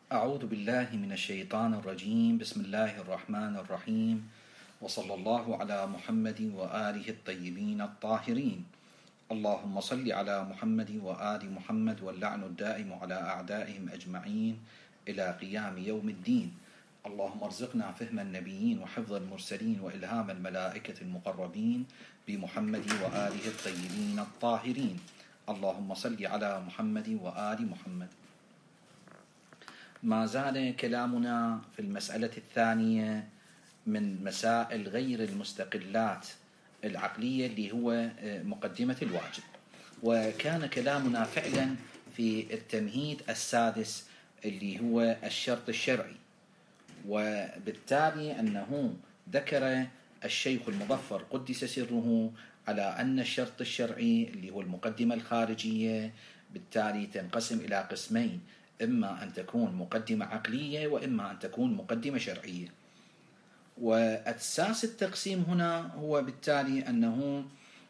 أعوذ بالله من الشيطان الرجيم. بسم الله الرحمن الرحيم، وصلى الله على محمد وآله الطيبين الطاهرين. اللهم صل على محمد وآل محمد، واللعن الدائم على أعدائهم أجمعين إلى قيام يوم الدين. اللهم ارزقنا فهم النبيين وحفظ المرسلين وإلهام الملائكة المقربين بمحمد وآله الطيبين الطاهرين. اللهم صل على محمد وآل محمد. ما زال كلامنا في المسألة الثانية من مسائل غير المستقلات العقلية اللي هو مقدمة الواجب، وكان كلامنا فعلا في التمهيد السادس اللي هو الشرط الشرعي، وبالتالي أنه ذكر الشيخ المظفر قدس سره على أن الشرط الشرعي اللي هو المقدمة الخارجية بالتالي تنقسم إلى قسمين، إما أن تكون مقدمة عقلية وإما أن تكون مقدمة شرعية. وأساس التقسيم هنا هو بالتالي أنه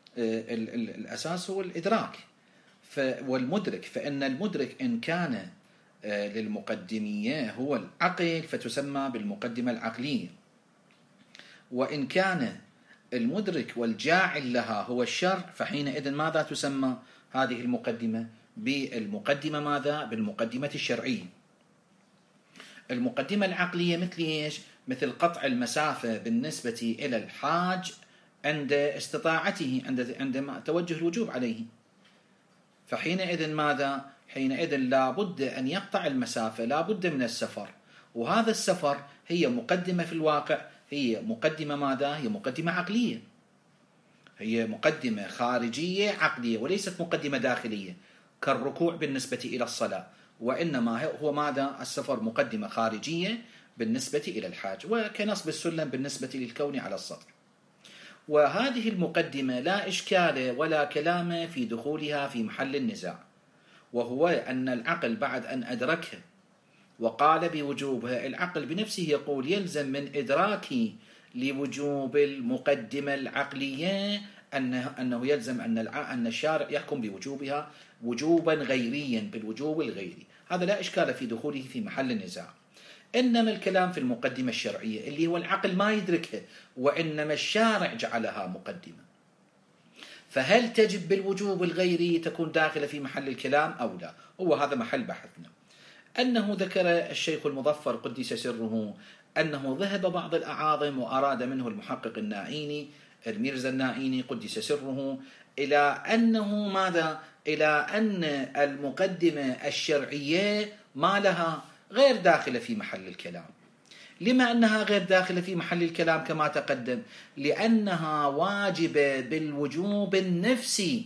الأساس هو الإدراك والمدرك، فإن المدرك إن كان للمقدمية هو العقل فتسمى بالمقدمة العقلية، وإن كان المدرك والجاعل لها هو الشرع فحينئذ ماذا تسمى هذه المقدمة؟ بالمقدمة ماذا؟ بالمقدمة الشرعية. المقدمة العقلية مثل إيش؟ مثل قطع المسافة بالنسبة إلى الحاج عند استطاعته، عندما توجه الوجوب عليه، فحينئذ ماذا؟ حينئذ لا بد أن يقطع المسافة، لا بد من السفر، وهذا السفر هي مقدمة في الواقع، هي مقدمة ماذا؟ هي مقدمة عقلية، هي مقدمة خارجية عقلية وليست مقدمة داخلية كالركوع بالنسبة إلى الصلاة، وإنما هو ماذا؟ السفر مقدمة خارجية بالنسبة إلى الحاج، وكنصب السلم بالنسبة للكون على السطح. وهذه المقدمة لا إشكال ولا كلام في دخولها في محل النزاع، وهو أن العقل بعد أن أدركها وقال بوجوبها، العقل بنفسه يقول يلزم من إدراكي لوجوب المقدمة العقلية أنه يلزم أن الشارع يحكم بوجوبها وجوبا غيريا، بالوجوب الغيري. هذا لا إشكال في دخوله في محل النزاع. إنما الكلام في المقدمة الشرعية اللي هو العقل ما يدركها، وإنما الشارع جعلها مقدمة، فهل تجب بالوجوب الغيري تكون داخلة في محل الكلام أو لا؟ هو هذا محل بحثنا. أنه ذكر الشيخ المظفر قدس سره أنه ذهب بعض الأعاظم وأراد منه المحقق النائيني الميرزا النائيني قدس سره إلى أنه ماذا؟ إلى أن المقدمة الشرعية ما لها غير داخلة في محل الكلام. لما أنها غير داخلة في محل الكلام كما تقدم؟ لأنها واجبة بالوجوب النفسي،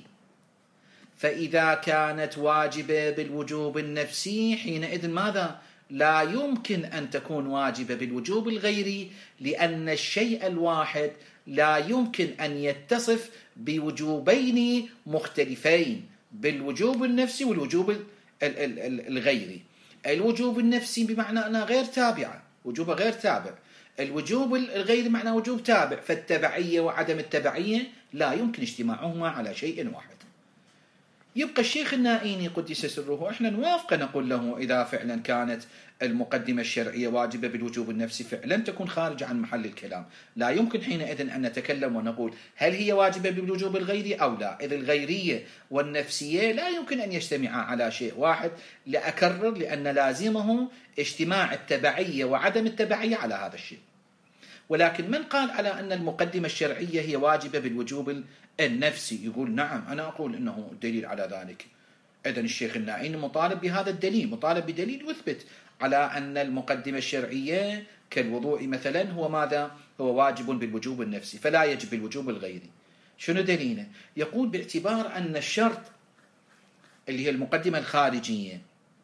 فإذا كانت واجبة بالوجوب النفسي حينئذ ماذا؟ لا يمكن أن تكون واجبة بالوجوب الغيري، لأن الشيء الواحد لا يمكن أن يتصف بوجوبين مختلفين، بالوجوب النفسي والوجوب الغيري. الوجوب النفسي بمعنى أنها غير تابعة، وجوبها غير تابع. الوجوب الغيري معنى وجوب تابع، فالتبعية وعدم التبعية لا يمكن اجتماعهما على شيء واحد. يبقى الشيخ النائيني قدس سره احنا نوافق، نقول له إذا فعلا كانت المقدمة الشرعية واجبة بالوجوب النفسي فعلا تكون خارجة عن محل الكلام، لا يمكن حينئذ أن نتكلم ونقول هل هي واجبة بالوجوب الغيري أو لا، إذ الغيرية والنفسية لا يمكن أن يجتمعا على شيء واحد. لأكرر، لأن لازمه اجتماع التبعية وعدم التبعية على هذا الشيء. ولكن من قال على أن المقدمة الشرعية هي واجبة بالوجوب النفسي يقول نعم، أنا أقول أنه الدليل على ذلك. إذن الشيخ النائيني مطالب بهذا الدليل، مطالب بدليل يثبت على أن المقدمة الشرعية كالوضوء مثلا هو ماذا؟ هو واجب بالوجوب النفسي فلا يجب بالوجوب الغيري. شنو دليله؟ يقول باعتبار أن الشرط اللي هي المقدمة الخارجية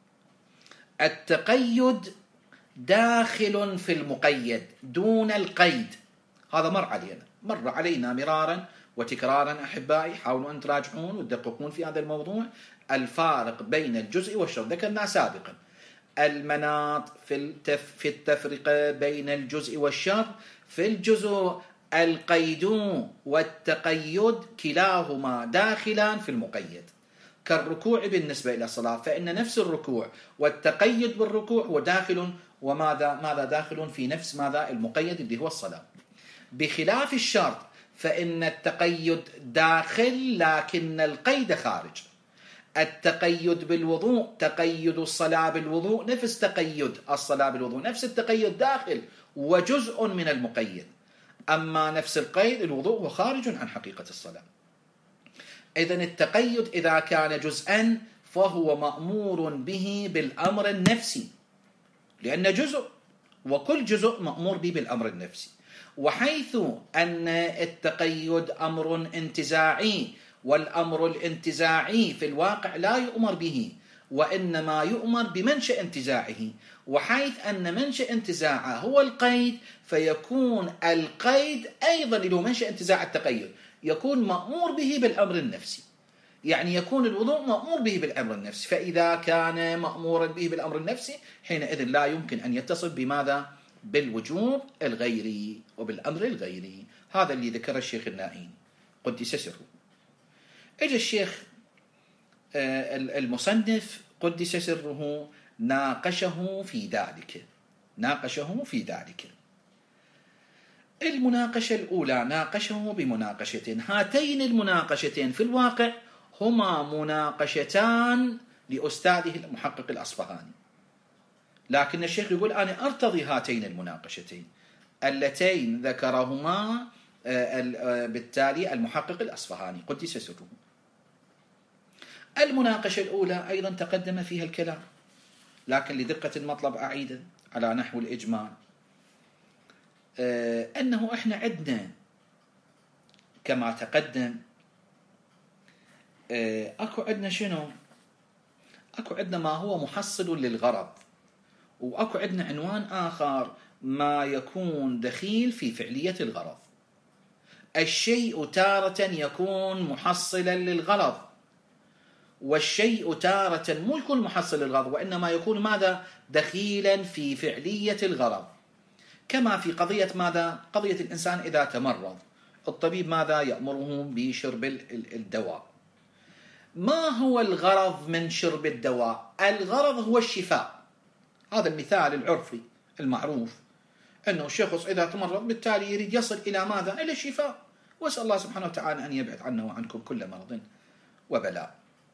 التقيد داخل في المقيد دون القيد. هذا مر علينا مرارا وتكرارا أحبائي، حاولوا أن تراجعون وتدققون في هذا الموضوع. الفارق بين الجزء والشرط ذكرنا سابقا، المناط في التفرقة بين الجزء والشرط. في الجزء القيد والتقيد كلاهما داخلان في المقيد، كالركوع بالنسبة إلى الصلاة، فإن نفس الركوع والتقيد بالركوع هو داخل، ماذا داخل في نفس ماذا المقيد اللي هو الصلاة. بخلاف الشرط فإن التقيد داخل لكن القيد خارج. التقيد بالوضوء، تقيد الصلاة بالوضوء نفس تقيد الصلاة بالوضوء، نفس التقيد داخل وجزء من المقيد. أما نفس القيد الوضوء هو خارج عن حقيقة الصلاة. إذن التقيد إذا كان جزءا فهو مأمور به بالأمر النفسي، لأن جزء، وكل جزء مأمور به بالأمر النفسي. وحيث أن التقيد أمر انتزاعي، والأمر الانتزاعي في الواقع لا يؤمر به، وإنما يؤمر بمنشأ انتزاعه، وحيث أن منشأ انتزاعه هو القيد، فيكون القيد أيضا اللي هو منشأ انتزاع التقيد يكون مأمور به بالأمر النفسي. يعني يكون الوضوء مأمور به بالأمر النفسي، فإذا كان مأمورا به بالأمر النفسي حينئذ لا يمكن أن يتصف بماذا؟ بالوجوب الغيري وبالأمر الغيري. هذا اللي ذكر الشيخ النائين قدس سره. اجى الشيخ المصنف قدس سره ناقشه في ذلك. المناقشة الأولى ناقشه بمناقشتين. هاتين المناقشتين في الواقع هما مناقشتان لأستاذه المحقق الأصفهاني، لكن الشيخ يقول أنا أرتضي هاتين المناقشتين اللتين ذكرهما بالتالي المحقق الأصفهاني قدس سره. المناقشة الأولى أيضا تقدم فيها الكلام، لكن لدقة المطلب أعيد على نحو الإجمال أنه إحنا عندنا كما تقدم أكو عندنا شنو؟ أكو عندنا ما هو محصل للغرض، وأكو عندنا عنوان آخر ما يكون دخيل في فعلية الغرض. الشيء تارة يكون محصلا للغرض، والشيء تارة مو يكون محصل للغرض، وإنما يكون ماذا؟ دخيلا في فعلية الغرض. كما في قضية ماذا؟ قضية الإنسان إذا تمرض، الطبيب ماذا يأمره؟ بشرب الدواء. ما هو الغرض من شرب الدواء؟ الغرض هو الشفاء. هذا المثال العرفي المعروف، أنه الشخص إذا تمرض بالتالي يريد يصل إلى ماذا؟ إلى الشفاء، وأسأل الله سبحانه وتعالى أن يبعد عنا وعنكم كل مرض وبلاء.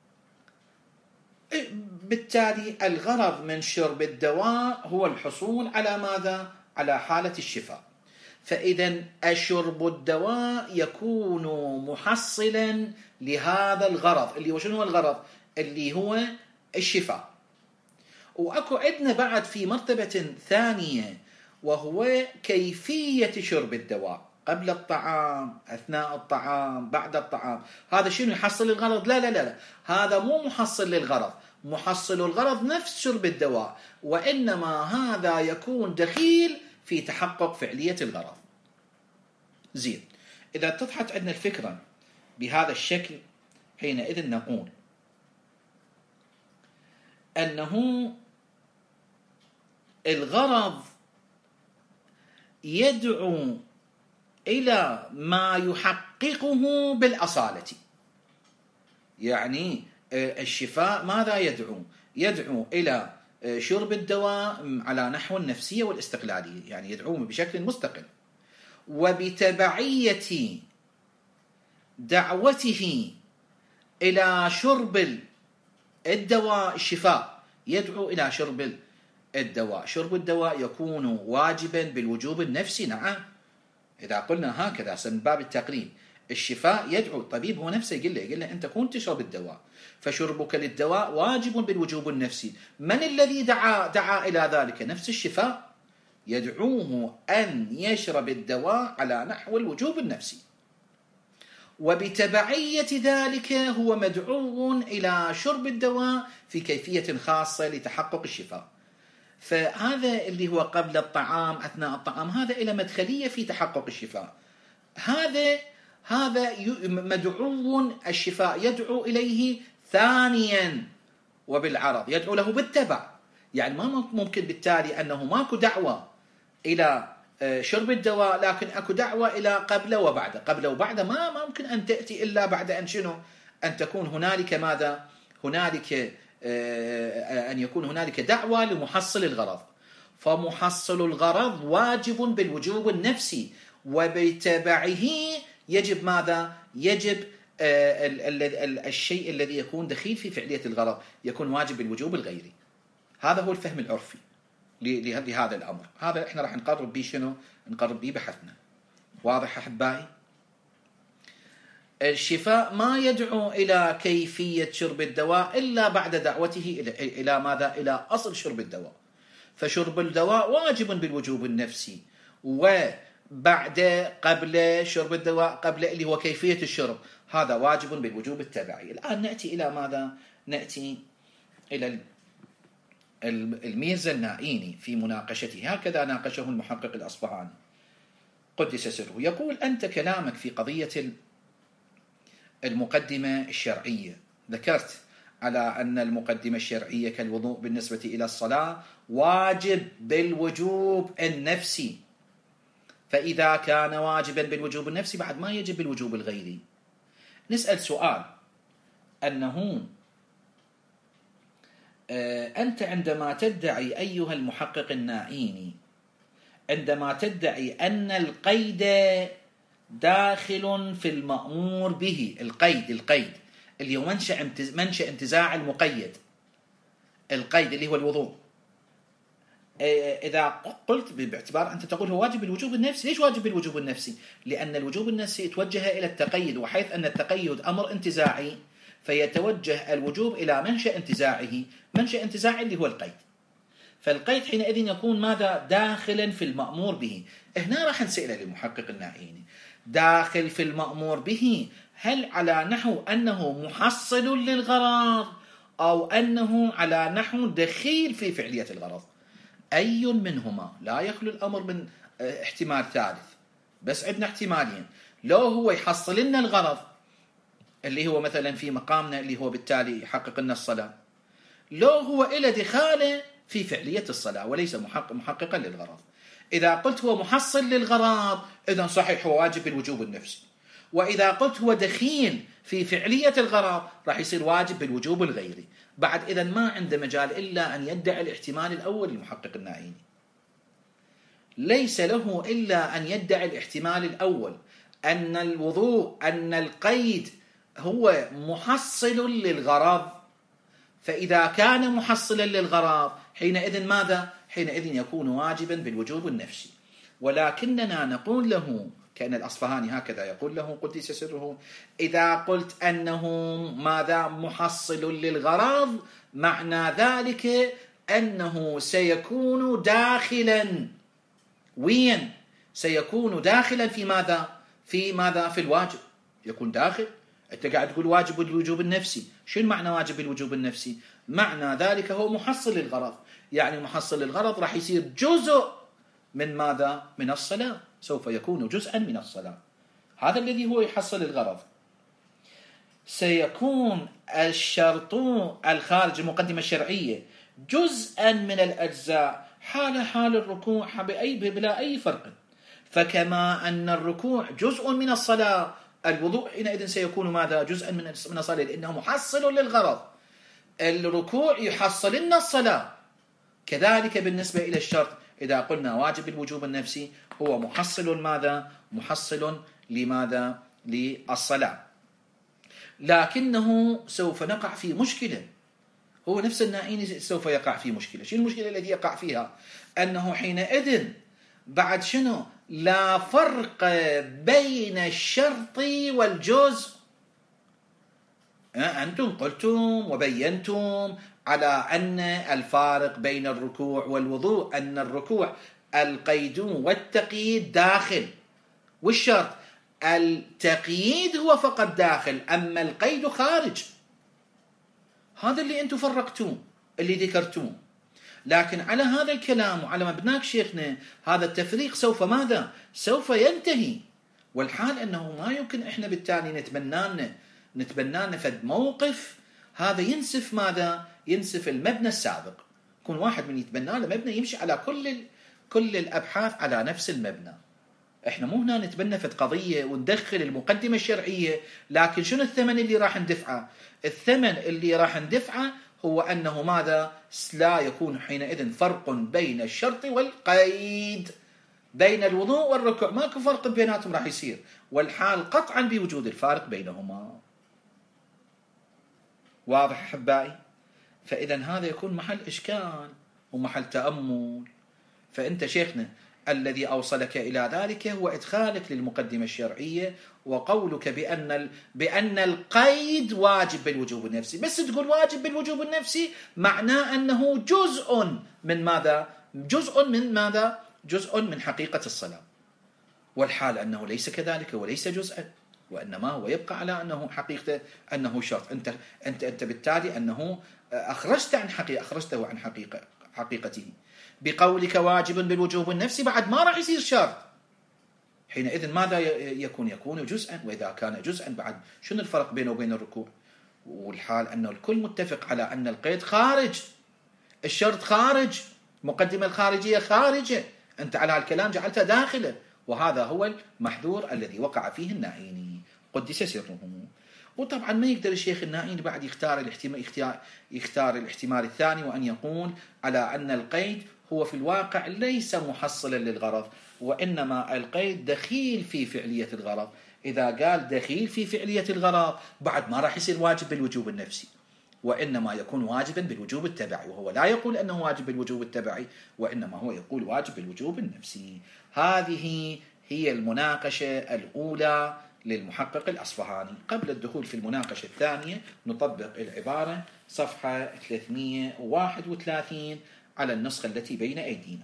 بالتالي الغرض من شرب الدواء هو الحصول على ماذا؟ على حالة الشفاء. فإذا شرب الدواء يكون محصلا لهذا الغرض، اللي هو شنو الغرض؟ اللي هو الشفاء. وأكو عندنا بعد في مرتبة ثانية، وهو كيفية شرب الدواء، قبل الطعام، أثناء الطعام، بعد الطعام. هذا شنو يحصل الغرض؟ لا لا لا، هذا مو محصل للغرض. محصل الغرض نفس شرب الدواء، وإنما هذا يكون دخيل في تحقق فعلية الغرض. زين، إذا اتضحت عندنا الفكرة بهذا الشكل حينئذ نقول أنه الغرض يدعو إلى ما يحققه بالأصالة. يعني الشفاء ماذا يدعو؟ يدعو إلى شرب الدواء على نحو النفسية والاستقلالية، يعني يدعو بشكل مستقل. وبتبعية دعوته إلى شرب الدواء الشفاء يدعو إلى شرب الدواء. شرب الدواء يكون واجبا بالوجوب النفسي، نعم، إذا قلنا هكذا من باب التقريب. الشفاء يدعو، الطبيب هو نفسه يقول له أنت كنت تشرب الدواء، فشربك للدواء واجب بالوجوب النفسي. من الذي دعا إلى ذلك؟ نفس الشفاء يدعوه أن يشرب الدواء على نحو الوجوب النفسي، وبتبعية ذلك هو مدعو إلى شرب الدواء في كيفية خاصة لتحقق الشفاء. فهذا اللي هو قبل الطعام، أثناء الطعام، هذا إلى مدخلية في تحقق الشفاء. هذا مدعو، الشفاء يدعو إليه ثانيا وبالعرض، يدعو له بالتبع. يعني ما ممكن بالتالي أنه ماكو دعوة إلى شرب الدواء، لكن أكو دعوة إلى قبل وبعد. قبل وبعد ما ممكن أن تأتي إلا بعد أن شنو؟ أن تكون هنالك ماذا؟ هنالك أن يكون هنالك دعوة لمحصل الغرض، فمحصل الغرض واجب بالوجوب النفسي، وبتبعه يجب ماذا؟ يجب الشيء الذي يكون دخيل في فعلية الغرض يكون واجب بالوجوب الغيري. هذا هو الفهم العرفي لهذا الأمر. هذا احنا راح نقرب به شنو؟ نقرب به بحثنا. واضح أحبائي؟ الشفاء ما يدعو إلى كيفية شرب الدواء إلا بعد دعوته إلى ماذا؟ إلى أصل شرب الدواء. فشرب الدواء واجب بالوجوب النفسي، وبعد قبل شرب الدواء قبل اللي هو كيفية الشرب هذا واجب بالوجوب التبعي. الآن نأتي إلى ماذا؟ نأتي إلى الميرزا النائيني في مناقشته، هكذا ناقشه المحقق الأصفهاني قدس سره. يقول: أنت كلامك في قضية المقدمة الشرعية ذكرت على أن المقدمة الشرعية كالوضوء بالنسبة إلى الصلاة واجب بالوجوب النفسي، فإذا كان واجبا بالوجوب النفسي بعد ما يجب بالوجوب الغيري. نسأل سؤال، أنه أنت عندما تدعي أيها المحقق النائيني، عندما تدعي أن القيد داخل في المأمور به، القيد اللي هو منشأ انتزاع المقيد، القيد اللي هو الوضوء، إذا قلت باعتبار أنت تقول هو واجب بالوجوب النفسي، ليش واجب بالوجوب النفسي؟ لأن الوجوب النفسي يتوجه إلى التقيد، وحيث أن التقيد أمر انتزاعي فيتوجه الوجوب إلى منشأ انتزاعه، منشأ انتزاعي اللي هو القيد. فالقيد حينئذ يكون ماذا؟ داخلا في المأمور به. هنا راح نسأله للمحقق النائيني، داخل في المأمور به هل على نحو أنه محصل للغرض أو أنه على نحو دخيل في فعلية الغرض؟ أي منهما؟ لا يخلو الأمر من احتمال ثالث، بس عندنا احتمالين. لو هو يحصل لنا الغرض اللي هو مثلا في مقامنا اللي هو بالتالي يحقق لنا الصلاة، لو هو إلى دخاله في فعلية الصلاة وليس محققا للغرض. إذا قلت هو محصل للغرض إذن صحيح هو واجب بالوجوب النفسي، وإذا قلت هو دخيل في فعلية الغرض راح يصير واجب بالوجوب الغيري. بعد إذن ما عنده مجال إلا أن يدعي الاحتمال الأول للمحقق النائيني، ليس له إلا أن يدعي الاحتمال الأول أن الوضوء، أن القيد هو محصل للغرض، فإذا كان محصلا للغرض حينئذ ماذا؟ حينئذ يكون واجبا بالوجوب النفسي. ولكننا نقول له، كأن الأصفهاني هكذا يقول له قدس سره، إذا قلت أنه ماذا؟ محصل للغرض، معنى ذلك أنه سيكون داخلا، وين؟ سيكون داخلا في ماذا؟ في ماذا؟ في الواجب. يكون داخل. أنت قاعد تقول واجب بالوجوب النفسي، شو معنى واجب بالوجوب النفسي؟ معنى ذلك هو محصل للغرض، يعني محصل للغرض راح يصير جزء من ماذا؟ من الصلاة، سوف يكون جزءا من الصلاة. هذا الذي هو يحصل الغرض. سيكون الشرط الخارج المقدمة الشرعية جزءا من الأجزاء حال الركوع بلا أي فرق. فكما أن الركوع جزء من الصلاة، الوضوء حينئذ سيكون ماذا؟ جزءا من الصلاة، لأنه محصل للغرض. الركوع يحصل لنا الصلاة. كذلك بالنسبة إلى الشرط، إذا قلنا واجب الوجوب النفسي هو محصل ماذا؟ محصل لماذا؟ للصلاة. لكنه سوف نقع في مشكلة، هو نفس النائيني سوف يقع في مشكلة. شو المشكلة التي يقع فيها؟ أنه حينئذ بعد شنو؟ لا فرق بين الشرط والجزء. أنتم قلتم وبينتم على أن الفارق بين الركوع والوضوء أن الركوع القيد والتقييد داخل، والشرط التقييد هو فقط داخل، أما القيد خارج. هذا اللي أنتم فرقتوه، اللي ذكرتوه. لكن على هذا الكلام وعلى مبناك شيخنا هذا التفريق سوف ماذا؟ سوف ينتهي. والحال أنه ما يمكن إحنا بالتالي نتبنى فد موقف هذا ينسف ماذا؟ ينسف المبنى السابق. يكون واحد من يتبنى له مبنى يمشي على كل الأبحاث على نفس المبنى. احنا مو هنا نتبنى في قضية وندخل المقدمة الشرعية، لكن شنو الثمن اللي راح ندفعه؟ الثمن اللي راح ندفعه هو أنه ماذا؟ لا يكون حينئذ فرق بين الشرط والقيد، بين الوضوء والركوع ماكو فرق بيناتهم راح يصير، والحال قطعا بوجود الفارق بينهما. واضح أحبائي؟ فإذا هذا يكون محل إشكال ومحل تأمل. فأنت شيخنا الذي أوصلك إلى ذلك هو إدخالك للمقدمة الشرعية وقولك بأن القيد واجب بالوجوب النفسي. بس تقول واجب بالوجوب النفسي معناه أنه جزء من ماذا؟ جزء من حقيقة الصلاة، والحال أنه ليس كذلك وليس جزءا، وإنما هو يبقى على أنه حقيقة، أنه شرط. أنت بالتالي أنه أخرجته عن حقيقته بقولك واجب بالوجوب النفسي، بعد ما راح يصير شرط. حينئذ ماذا يكون جزءا، وإذا كان جزءا بعد شنو الفرق بينه وبين الركوع؟ والحال أنه الكل متفق على أن القيد خارج، الشرط خارج، مقدمة الخارجية خارجة، أنت على هالكلام جعلته داخله، وهذا هو المحذور الذي وقع فيه النائيني قدس سره. وطبعا ما يقدر الشيخ النائيني بعد يختار الاحتمال الثاني، وأن يقول على أن القيد هو في الواقع ليس محصلا للغرض، وإنما القيد دخيل في فعلية الغرض. إذا قال دخيل في فعلية الغرض بعد ما راح يصير واجب بالوجوب النفسي، وإنما يكون واجبا بالوجوب التبعي، وهو لا يقول أنه واجب بالوجوب التبعي، وإنما هو يقول واجب بالوجوب النفسي. هذه هي المناقشة الأولى للمحقق الأصفهاني. قبل الدخول في المناقشة الثانية نطبق العبارة صفحة 331 على النسخة التي بين أيدينا.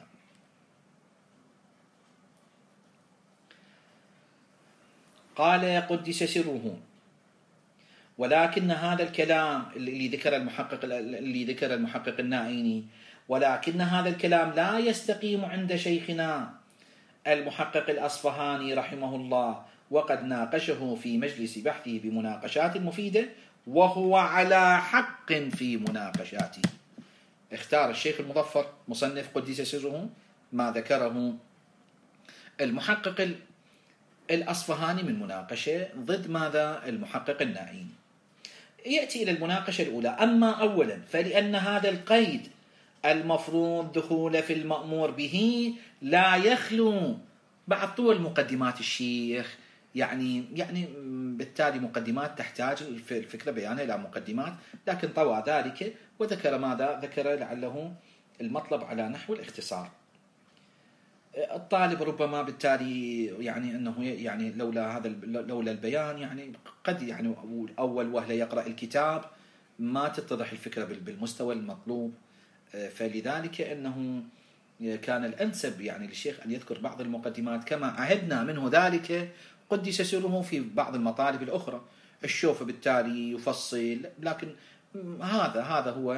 قال قدس سره: ولكن هذا الكلام اللي ذكر المحقق النائيني، ولكن هذا الكلام لا يستقيم عند شيخنا المحقق الأصفهاني رحمه الله، وقد ناقشه في مجلس بحثه بمناقشات مفيدة، وهو على حق في مناقشاته. اختار الشيخ المظفر مصنف قدس سره ما ذكره المحقق الأصفهاني من مناقشة ضد ماذا؟ المحقق النائيني. يأتي إلى المناقشة الأولى. أما أولا فلأن هذا القيد المفروض دخول في المأمور به لا يخلو بعد طول مقدمات الشيخ، يعني بالتالي مقدمات تحتاج في الفكرة بيانها إلى مقدمات، لكن طوى ذلك وذكر ماذا؟ ذكر لعله المطلب على نحو الاختصار. الطالب ربما بالتالي أنه لولا البيان قد أول وهلة يقرأ الكتاب ما تتضح الفكرة بالمستوى المطلوب، فلذلك أنه كان الأنسب للشيخ أن يذكر بعض المقدمات كما عهدنا منه ذلك قدس سره في بعض المطالب الأخرى. الشوف بالتالي يفصل، لكن هذا هو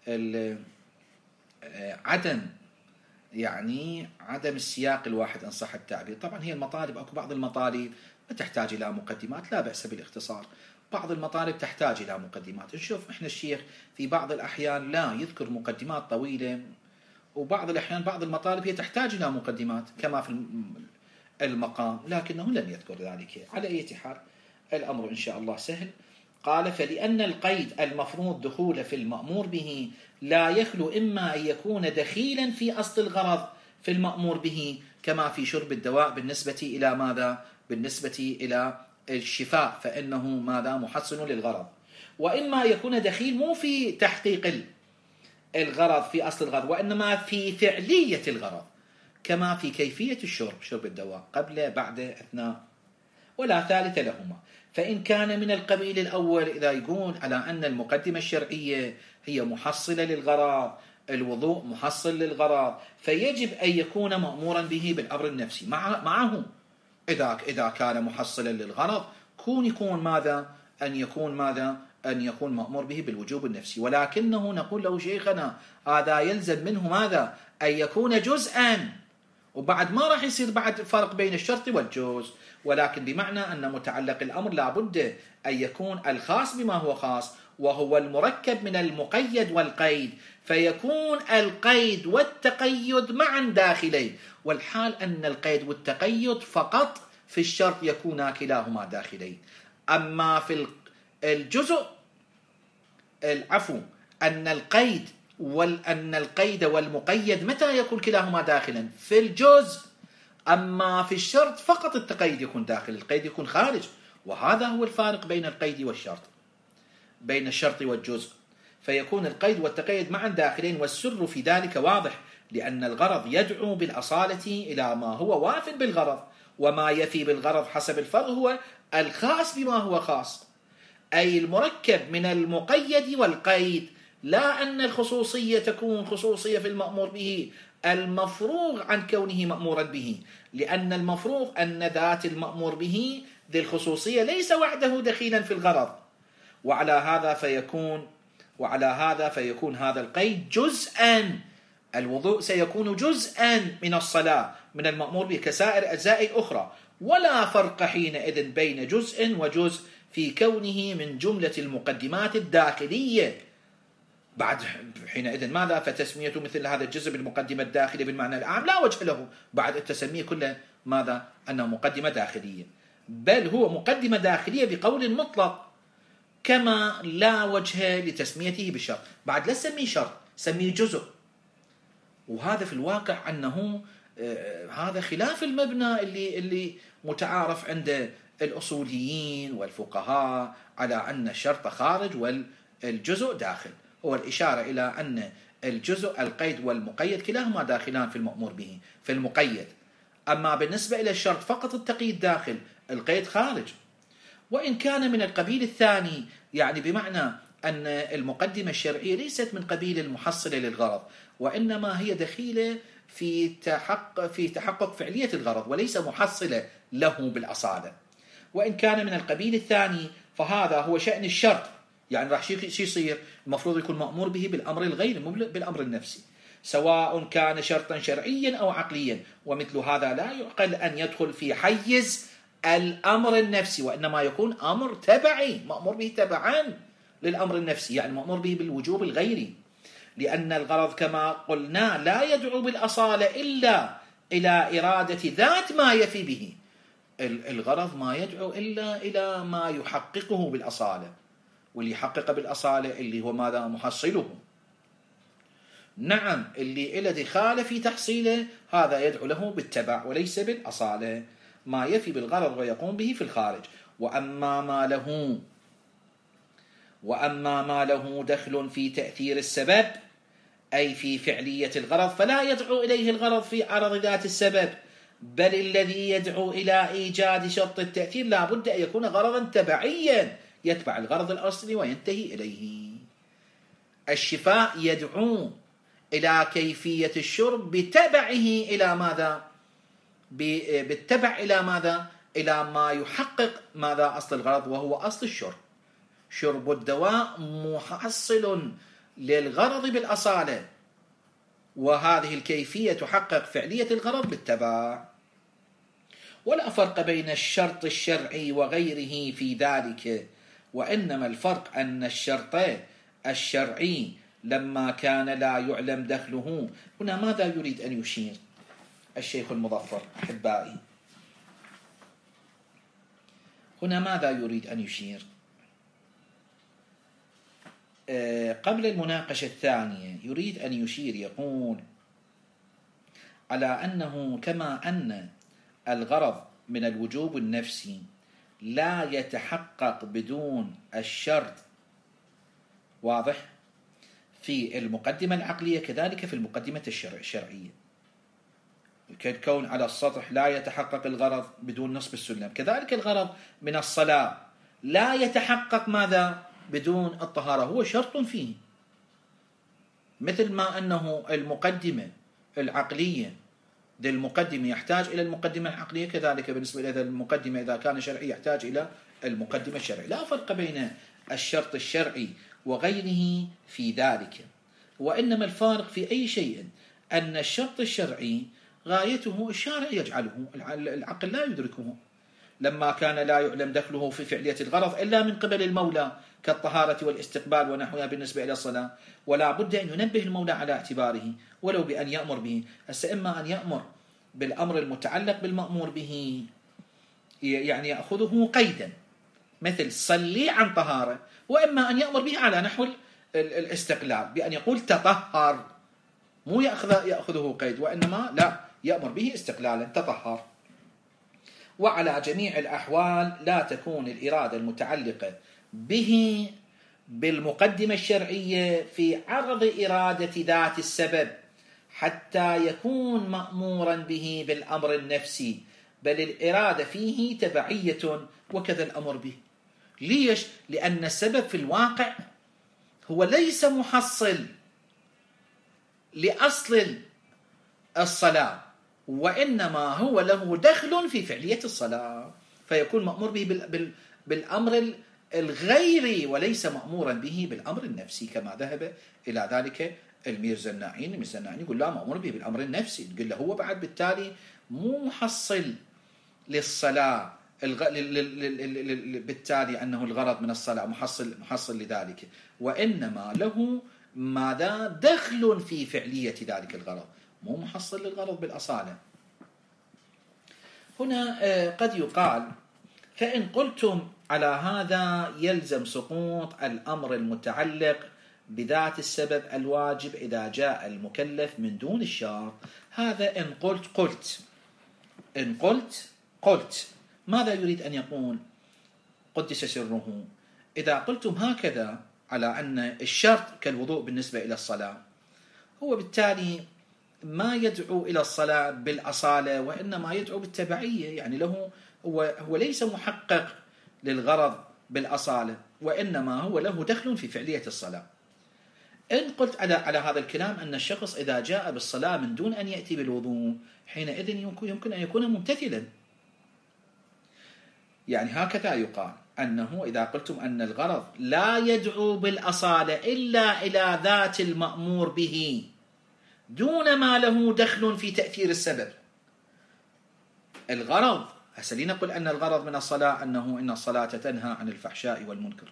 عدم السياق الواحد إن صح التعبير. طبعا هي المطالب أو بعض المطالب ما تحتاج إلى مقدمات، لا بأس بالاختصار. بعض المطالب تحتاج إلى مقدمات. نشوف إحنا الشيخ في بعض الأحيان لا يذكر مقدمات طويلة، وبعض الأحيان بعض المطالب هي تحتاج إلى مقدمات كما في المقام، لكنه لم يذكر ذلك. على أي حال الأمر إن شاء الله سهل. قال: فلأن القيد المفروض دخول في المأمور به لا يخلو إما أن يكون دخيلا في أصل الغرض في المأمور به، كما في شرب الدواء بالنسبة إلى ماذا؟ بالنسبة إلى الشفاء، فإنه ماذا؟ محسن للغرض. وإما يكون دخيل مو في تحقيق الغرض في أصل الغرض، وإنما في فعلية الغرض، كما في كيفية شرب الدواء قبل بعد أثناء، ولا ثالث لهما. فإن كان من القبيل الأول، إذا يقول على أن المقدمة الشرعية هي محصلة للغرض، الوضوء محصل للغرض، فيجب أن يكون مأمورا به بالأمر النفسي معه. إذا كان محصلا للغرض يكون ماذا؟ أن يكون مأمور به بالوجوب النفسي. ولكنه نقول له شيخنا هذا يلزم منه ماذا؟ أن يكون جزءا، وبعد ما راح يصير بعد فرق بين الشرط والجزء، ولكن بمعنى أن متعلق الأمر لابد أن يكون الخاص بما هو خاص، وهو المركب من المقيد والقيد، فيكون القيد والتقيد معا داخلين، والحال أن القيد والتقيد فقط في الشرط يكونا كلاهما داخلين. أما في الجزء أن القيد والمقيد متى يكون كلاهما داخلا؟ في الجزء. أما في الشرط فقط التقيد يكون داخل، القيد يكون خارج. وهذا هو الفارق بين القيد والشرط، بين الشرط والجزء، فيكون القيد والتقيد معا داخلين. والسر في ذلك واضح، لأن الغرض يدعو بالأصالة إلى ما هو واف بالغرض، وما يفي بالغرض حسب الفرض هو الخاص بما هو خاص، أي المركب من المقيد والقيد، لا أن الخصوصية تكون خصوصية في المأمور به المفروغ عن كونه مأمورا به، لأن المفروغ أن ذات المأمور به ذي الخصوصية ليس وحده دخيلا في الغرض. وعلى هذا فيكون هذا القيد جزءا. الوضوء سيكون جزءا من الصلاة من المأمور به كسائر أجزاء الأخرى، ولا فرق حينئذ بين جزء وجزء في كونه من جملة المقدمات الداخلية. بعد حينئذ ماذا؟ فتسمية مثل هذا الجزء بالمقدمة الداخلية بالمعنى العام لا وجه له بعد التسمية كله ماذا؟ أنه مقدمة داخلية، بل هو مقدمة داخلية بقول مطلق، كما لا وجه لتسميته بالشرط. بعد لا سميه شرط، سميه جزء. وهذا في الواقع أنه هذا خلاف المبنى اللي متعارف عند الأصوليين والفقهاء على أن الشرط خارج والجزء داخل. هو الإشارة إلى أن الجزء القيد والمقيد كلاهما داخلان في المأمور به في المقيد. أما بالنسبة إلى الشرط فقط التقييد داخل، القيد خارج. وإن كان من القبيل الثاني، يعني بمعنى أن المقدمة الشرعية ليست من قبيل المحصلة للغرض، وإنما هي دخيلة في تحقق فعلية الغرض وليس محصلة له بالأصالة. وإن كان من القبيل الثاني فهذا هو شأن الشرط، يعني راح شو يصير؟ المفروض يكون مأمور به بالأمر الغير مو بالأمر النفسي، سواء كان شرطا شرعيا أو عقليا. ومثل هذا لا يعقل أن يدخل في حيز الأمر النفسي، وإنما يكون أمر تبعي مأمور به تبعا للأمر النفسي، يعني مأمور به بالوجوب الغيري، لأن الغرض كما قلنا لا يدعو بالأصالة إلا إلى إرادة ذات ما يفي به. الغرض ما يدعو إلا إلى ما يحققه بالأصالة، واللي يحقق بالأصالة اللي هو ماذا؟ محصله. نعم، اللي إلى دخال في تحصيله هذا يدعو له بالتبع وليس بالأصالة، ما يفي بالغرض ويقوم به في الخارج. وأما ما له دخل في تأثير السبب، أي في فعلية الغرض، فلا يدعو إليه الغرض في عرض ذات السبب، بل الذي يدعو إلى إيجاد شرط التأثير لا بد أن يكون غرضا تبعيا يتبع الغرض الأصلي وينتهي إليه. الشفاء يدعو إلى كيفية الشرب بتبعه إلى ماذا؟ بالتبع إلى ماذا؟ إلى ما يحقق ماذا؟ أصل الغرض، وهو أصل الشرب. شرب الدواء محصل للغرض بالأصالة، وهذه الكيفية تحقق فعلية الغرض بالتبع. ولا فرق بين الشرط الشرعي وغيره في ذلك، وإنما الفرق أن الشرط الشرعي لما كان لا يعلم دخله. هنا ماذا يريد أن يشير الشيخ المظفر أحبائي؟ هنا ماذا يريد أن يشير؟ قبل المناقشة الثانية يريد أن يشير، يقول على أنه كما أن الغرض من الوجوب النفسي لا يتحقق بدون الشرط، واضح، في المقدمة العقلية كذلك في المقدمة الشرعية. كالكون على السطح لا يتحقق الغرض بدون نصب السلم، كذلك الغرض من الصلاة لا يتحقق ماذا؟ بدون الطهارة، هو شرط فيه. مثل ما أنه المقدمة العقلية ذي المقدمة يحتاج إلى المقدمة العقلية، كذلك بالنسبة إلى المقدمة إذا كان شرعي يحتاج إلى المقدمة الشرعية. لا فرق بين الشرط الشرعي وغيره في ذلك، وإنما الفارق في أي شيء أن الشرط الشرعي غايته الشارع يجعله، العقل لا يدركه، لما كان لا يعلم دخله في فعلية الغرض إلا من قبل المولى كالطهارة والاستقبال ونحوها بالنسبة إلى الصلاة، ولا بد أن ينبه المولى على اعتباره ولو بأن يأمر به. إما أن يأمر بالأمر المتعلق بالمأمور به، يعني يأخذه قيدا مثل صلي عن طهارة، وإما أن يأمر به على نحو الاستقلال بأن يقول تطهر، مو يأخذه قيد، وإنما لا يأمر به استقلالا تطهر. وعلى جميع الأحوال لا تكون الإرادة المتعلقة به بالمقدمة الشرعية في عرض إرادة ذات السبب حتى يكون مأمورا به بالأمر النفسي، بل الإرادة فيه تبعية وكذا الأمر به. ليش؟ لأن السبب في الواقع هو ليس محصل لأصل الصلاة، وإنما هو له دخل في فعلية الصلاة، فيكون مأمور به بالأمر الغيري وليس مأمورا به بالأمر النفسي، كما ذهب إلى ذلك الميرزا الناعين. يقول لا، مأمور به بالأمر النفسي. تقول له هو بعد بالتالي مو محصل للصلاة، بالتالي أنه الغرض من الصلاة محصل لذلك، وإنما له ماذا دخل في فعلية ذلك الغرض، مو محصل للغرض بالأصالة. هنا قد يقال فإن قلتم على هذا يلزم سقوط الأمر المتعلق بذات السبب الواجب إذا جاء المكلف من دون الشرط. هذا إن قلت إن قلت ماذا يريد أن يقول قدس سره؟ إذا قلتم هكذا على أن الشرط كالوضوء بالنسبة إلى الصلاة، هو بالتالي ما يدعو إلى الصلاة بالأصالة، وإنما يدعو بالتبعية، يعني له هو ليس محقق للغرض بالأصالة، وإنما هو له دخل في فعلية الصلاة. إن قلت على هذا الكلام أن الشخص إذا جاء بالصلاة من دون أن يأتي بالوضوء حينئذ يمكن أن يكون ممتثلا. يعني هكذا يقال أنه إذا قلتم أن الغرض لا يدعو بالأصالة إلا إلى ذات المأمور به دون ما له دخل في تأثير السبب. الغرض هسه لنقل أن الغرض من الصلاة أنه إن الصلاة تنهى عن الفحشاء والمنكر،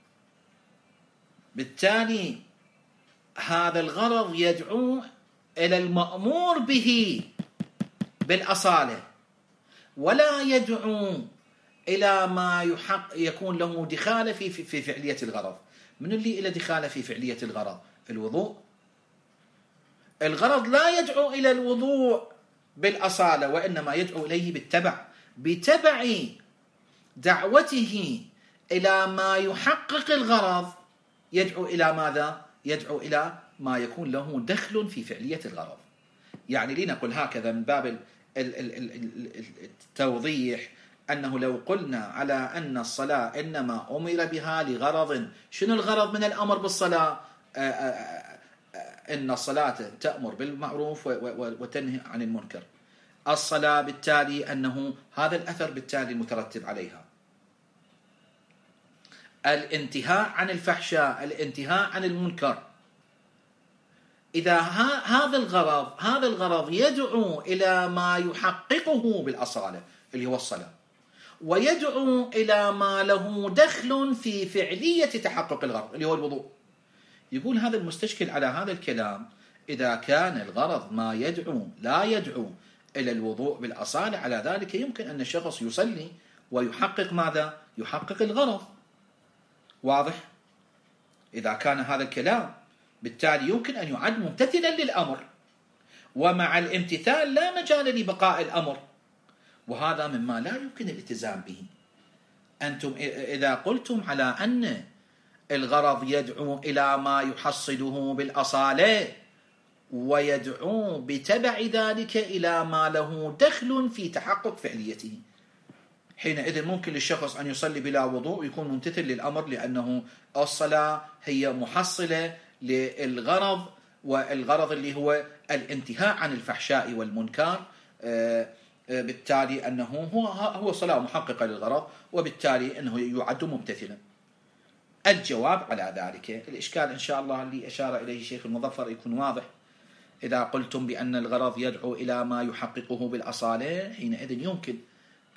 بالتالي هذا الغرض يدعو إلى المأمور به بالأصالة، ولا يدعو إلى ما يكون له دخالة في فعلية الغرض. من اللي إلى دخالة في فعلية الغرض؟ الوضوء. الغرض لا يدعو إلى الوضوء بالأصالة، وإنما يدعو إليه بتبع دعوته إلى ما يحقق الغرض، يدعو إلى ماذا؟ يدعو إلى ما يكون له دخل في فعلية الغرض. يعني لنقل هكذا من باب التوضيح أنه لو قلنا على أن الصلاة إنما أمر بها لغرض، شنو الغرض من الأمر بالصلاة؟ إن الصلاة تأمر بالمعروف وتنهي عن المنكر. الصلاة بالتالي أنه هذا الأثر بالتالي المترتب عليها الانتهاء عن الفحشاء، الانتهاء عن المنكر. إذا هذا الغرض يدعو إلى ما يحققه بالأصالة اللي هو الصلاة، ويدعو إلى ما له دخل في فعلية تحقق الغرض اللي هو الوضوء. يقول هذا المستشكل على هذا الكلام إذا كان الغرض ما لا يدعو إلى الوضوء بالأصالة، على ذلك يمكن أن الشخص يصلي ويحقق ماذا؟ يحقق الغرض. واضح؟ إذا كان هذا الكلام بالتالي يمكن أن يعد ممتثلا للأمر، ومع الامتثال لا مجال لبقاء الأمر، وهذا مما لا يمكن الالتزام به. أنتم إذا قلتم على أن الغرض يدعو إلى ما يحصله بالأصالة ويدعو بتبع ذلك إلى ما له دخل في تحقق فعليته، حينئذ ممكن للشخص أن يصلي بلا وضوء ويكون ممتثل للأمر، لأنه الصلاة هي محصلة للغرض، والغرض اللي هو الانتهاء عن الفحشاء والمنكر، بالتالي أنه هو صلاة محققة للغرض، وبالتالي أنه يعد ممتثلا. الجواب على ذلك الإشكال إن شاء الله اللي أشار إليه الشيخ المظفر يكون واضح. إذا قلتم بأن الغرض يدعو إلى ما يحققه بالأصالة، حينئذ يمكن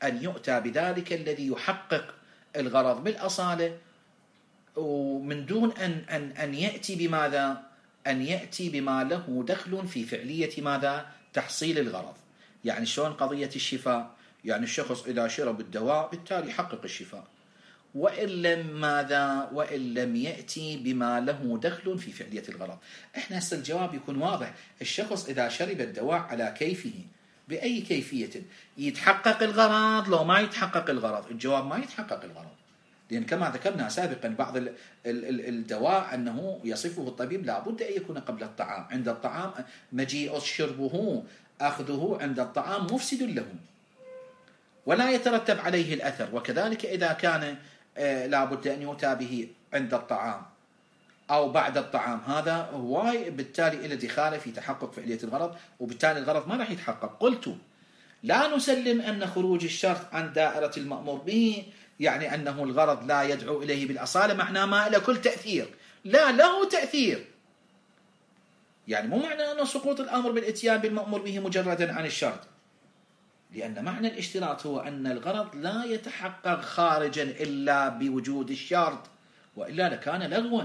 أن يؤتى بذلك الذي يحقق الغرض بالأصالة، ومن دون أن يأتي بماذا؟ أن يأتي بما له دخل في فعلية ماذا؟ تحصيل الغرض. يعني شلون قضية الشفاء؟ يعني الشخص إذا شرب الدواء بالتالي يحقق الشفاء، وإن لم ماذا؟ وإن لم يأتي بما له دخل في فعلية الغرض. إحنا هسه الجواب يكون واضح. الشخص إذا شرب الدواء على كيفه، بأي كيفية، يتحقق الغرض لو ما يتحقق الغرض؟ الجواب ما يتحقق الغرض، لأن كما ذكرنا سابقا بعض الدواء أنه يصفه الطبيب لابد أن يكون قبل الطعام، عند الطعام مجيء شربه أخذه عند الطعام مفسد له ولا يترتب عليه الأثر. وكذلك إذا كان لابد أن يؤتى به عند الطعام أو بعد الطعام، هذا هو بالتالي إلى دخاله في تحقق فعلية الغرض، وبالتالي الغرض ما راح يتحقق. قلت لا نسلم أن خروج الشرط عن دائرة المأمور به يعني أنه الغرض لا يدعو إليه بالأصالة معناه ما له كل تأثير، لا، له تأثير. يعني مو معنى أن سقوط الأمر بالإتيان بالمأمور به مجردا عن الشرط، لأن معنى الاشتراط هو أن الغرض لا يتحقق خارجا إلا بوجود الشرط، وإلا لكان لغوا.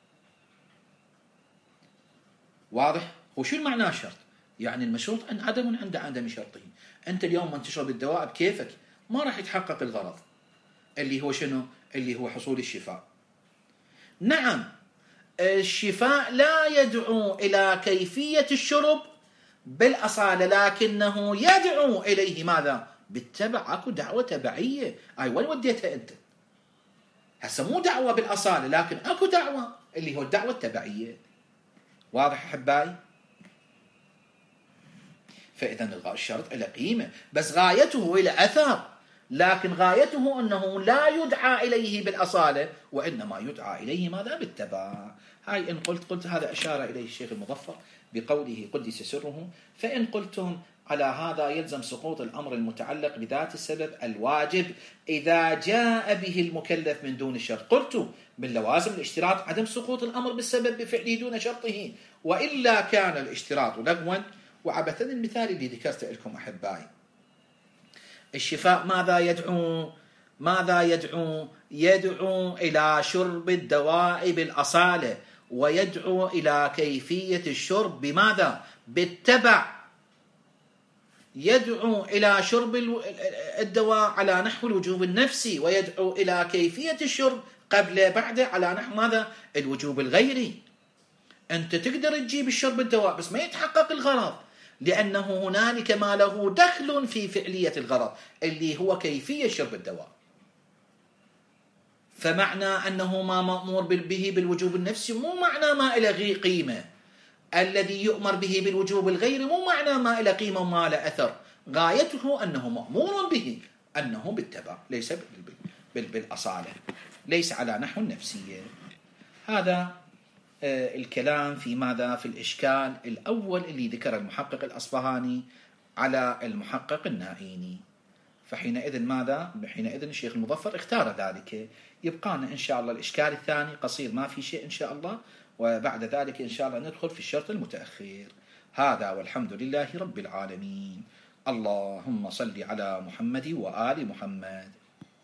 واضح؟ هو شو المعنى الشرط؟ يعني المشروط أن عدم عند عدم شرطه. أنت اليوم من تشرب الدواء بكيفك ما راح يتحقق الغرض اللي هو شنو؟ اللي هو حصول الشفاء. نعم، الشفاء لا يدعو إلى كيفية الشرب بالأصالة، لكنه يدعو إليه ماذا؟ بالتبع. أكو دعوة تبعية. وين وديتها أنت؟ هسه مو دعوة بالأصالة، لكن أكو دعوة اللي هو الدعوة التبعية. واضح أحبائي؟ فإذا الشرط له قيمة، بس غايته إلى أثر، لكن غايته أنه لا يدعى إليه بالأصالة، وإنما يدعى إليه ماذا؟ بالتبع. هاي إن قلت هذا أشار إليه الشيخ المظفر بقوله قدس سره. فإن قلتم على هذا يلزم سقوط الأمر المتعلق بذات السبب الواجب إذا جاء به المكلف من دون الشرط. قلت من لوازم الاشتراط عدم سقوط الأمر بالسبب بفعله دون شرطه، وإلا كان الاشتراط لغوا وعبثا. المثال اللي ذكرت لكم أحبائي، الشفاء ماذا يدعو؟ يدعو إلى شرب الدواء بالأصالة، ويدعو إلى كيفية الشرب بماذا؟ بالتبع. يدعو إلى شرب الدواء على نحو الوجوب النفسي، ويدعو إلى كيفية الشرب قبل بعد على نحو ماذا؟ الوجوب الغيري. أنت تقدر تجيب الشرب الدواء بس ما يتحقق الغرض، لأنه هنالك ما له دخل في فعلية الغرض اللي هو كيفية شرب الدواء. فمعنى أنه ما مأمور به بالوجوب النفسي مو معنى ما إلى قيمة، الذي يؤمر به بالوجوب الغيري مو معنى ما إلى قيمة وما له أثر. غايته أنه مأمور به، أنه بالتبع، ليس بالأصالة، ليس على نحو النفسية. هذا الكلام في ماذا؟ في الإشكال الأول اللي ذكر المحقق الأصفهاني على المحقق النائيني. فحينئذ ماذا؟ حينئذ الشيخ المظفر اختار ذلك. يبقانا إن شاء الله الإشكال الثاني قصير ما في شيء إن شاء الله، وبعد ذلك إن شاء الله ندخل في الشرط المتأخر. هذا والحمد لله رب العالمين. اللهم صل على محمد وآل محمد.